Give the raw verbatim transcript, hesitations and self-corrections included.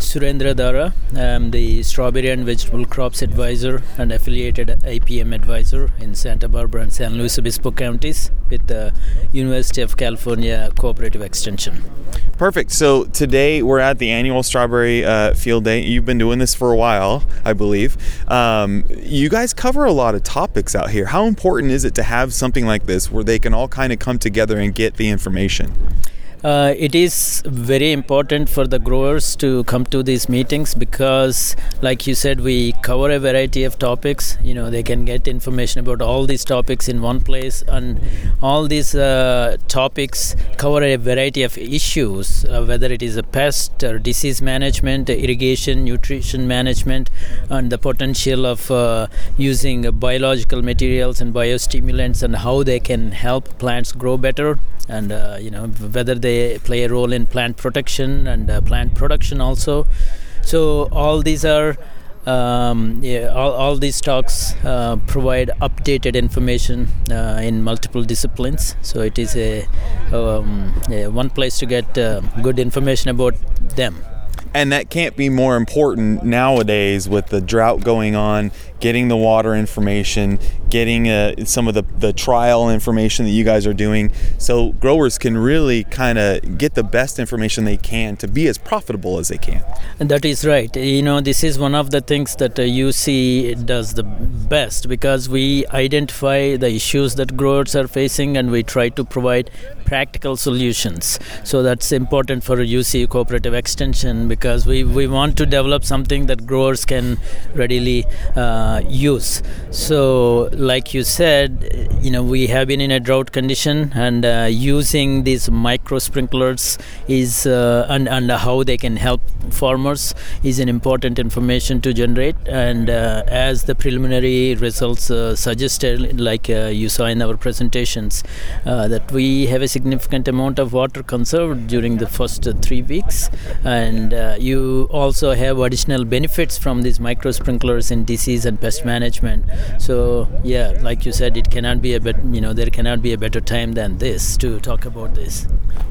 Surendra Dara. I'm the Strawberry and Vegetable Crops Advisor and affiliated A P M Advisor in Santa Barbara and San Luis Obispo counties with the University of California Cooperative Extension. Perfect. So today we're at the annual Strawberry uh, Field Day. You've been doing this for a while, I believe. Um, you guys cover a lot of topics out here. How important is it to have something like this where they can all kind of come together and get the information? Uh, it is very important for the growers to come to these meetings because, like you said, we cover a variety of topics. You know, they can get information about all these topics in one place, and all these uh, topics cover a variety of issues, uh, whether it is a pest or disease management, irrigation, nutrition management, and the potential of uh, using uh, biological materials and biostimulants and how they can help plants grow better. And uh, you know, whether they play a role in plant protection and uh, plant production also. So all these are um, yeah, all, all these talks uh, provide updated information uh, in multiple disciplines. So it is a, um, yeah, one place to get uh, good information about them. And that can't be more important nowadays with the drought going on, getting the water information, getting uh, some of the, the trial information that you guys are doing. So growers can really kind of get the best information they can to be as profitable as they can. And that is right. You know, this is one of the things that uh, U C does the best because we identify the issues that growers are facing and we try to provide practical solutions. So that's important for U C Cooperative Extension because we, we want to develop something that growers can readily uh, use. So like you said, you know, we have been in a drought condition and uh, using these micro sprinklers is uh, and, and how they can help farmers is an important information to generate. And uh, as the preliminary results uh, suggested, like uh, you saw in our presentations, uh, that we have a significant amount of water conserved during the first uh, three weeks. And uh, you also have additional benefits from these micro sprinklers in disease and pest management. So yeah, like you said, it cannot be a bet, you know, there cannot be a better time than this to talk about this.